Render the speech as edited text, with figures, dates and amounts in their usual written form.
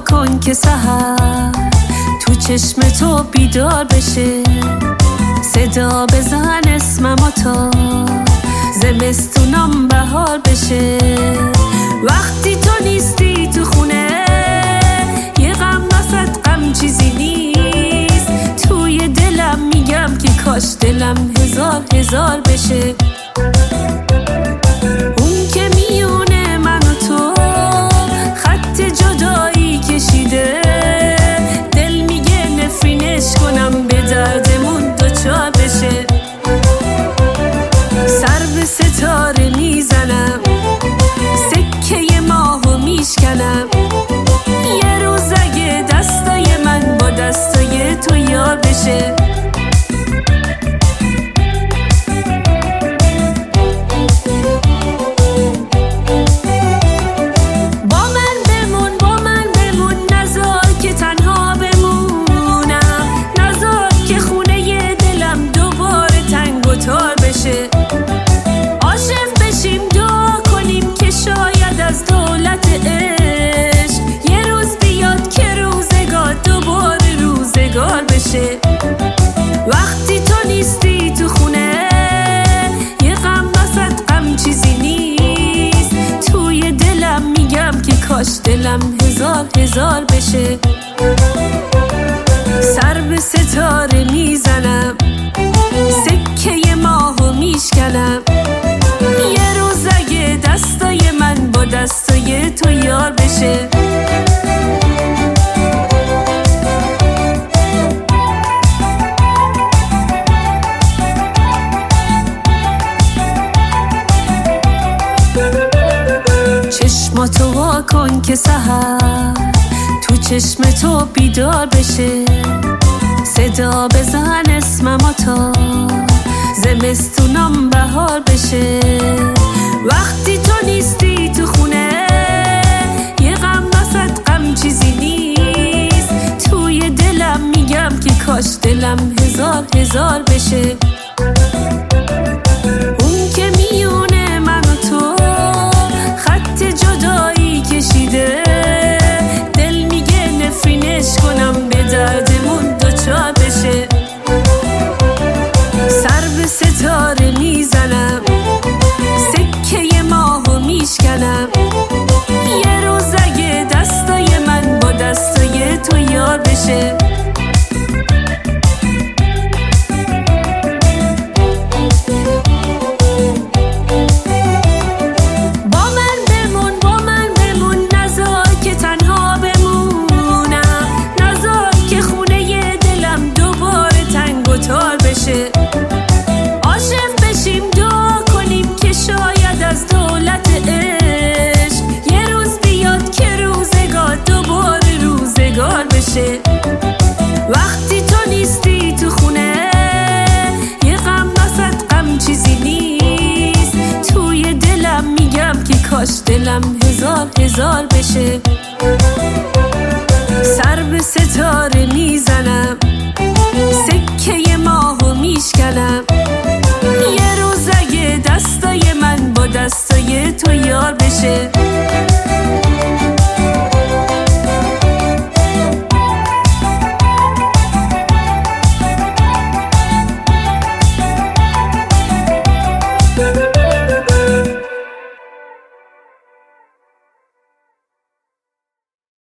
وا کن که سحر تو چشم تو بیدار بشه، صدا بزن اسممو تا زمستونم بهار بشه. وقتی تو نیستی تو خونه یه غم وسط غم چیزی نیست، توی دلم میگم که کاش دلم هزار هزار بشه. اون که میونه من و تو خط جدایی کشیده، دل میگه نفرینش کنم به دردمون دوچار بشه. سر به ستاره میزنم، سکه ماهو میشکنم، یه روز اگه دستای من با دستای تو یار بشه. عاشق بشیم دعا کنیم که شاید از دولت عشق یه روز بیاد که روزگار دوباره روزگار بشه. وقتی تو نیستی تو خونه یه غم وسط غم چیزی نیست، توی دلم میگم که کاش دلم هزار هزار بشه. سر به ستاره میزنم، سکه ماهو میشکنم، یه روز اگه دستای من با دستای تو یار بشه. چشماتو وا کن که سحر تو چشم تو بیدار بشه، صدا بزن اسممو تا زمستونم بهار بشه. وقتی تو نیستی تو خونه یه غم وسط غم چیزی نیست، توی دلم میگم که کاش دلم هزار هزار بشه. اون که میونه من و تو خط جدایی کشیده، دل میگه نفرینش کنم به دردمون دوچار بشه. سر به ستاره میزنم، سکه ماهو میشکنم، یه روز اگه دستای من با دستای تو یار بشه. عاشق بشیم دعا کنیم که شاید از دولت عشق یه روز بیاد که روزگار دوباره روزگار بشه. وقتی تو نیستی تو خونه یه غم وسط غم چیزی نیست، توی دلم میگم که کاش دلم هزار هزار بشه. سر به ستاره میزنم، سکه ماهو میشکنم، یه روز اگه دستای من با دستای تو یار بشه.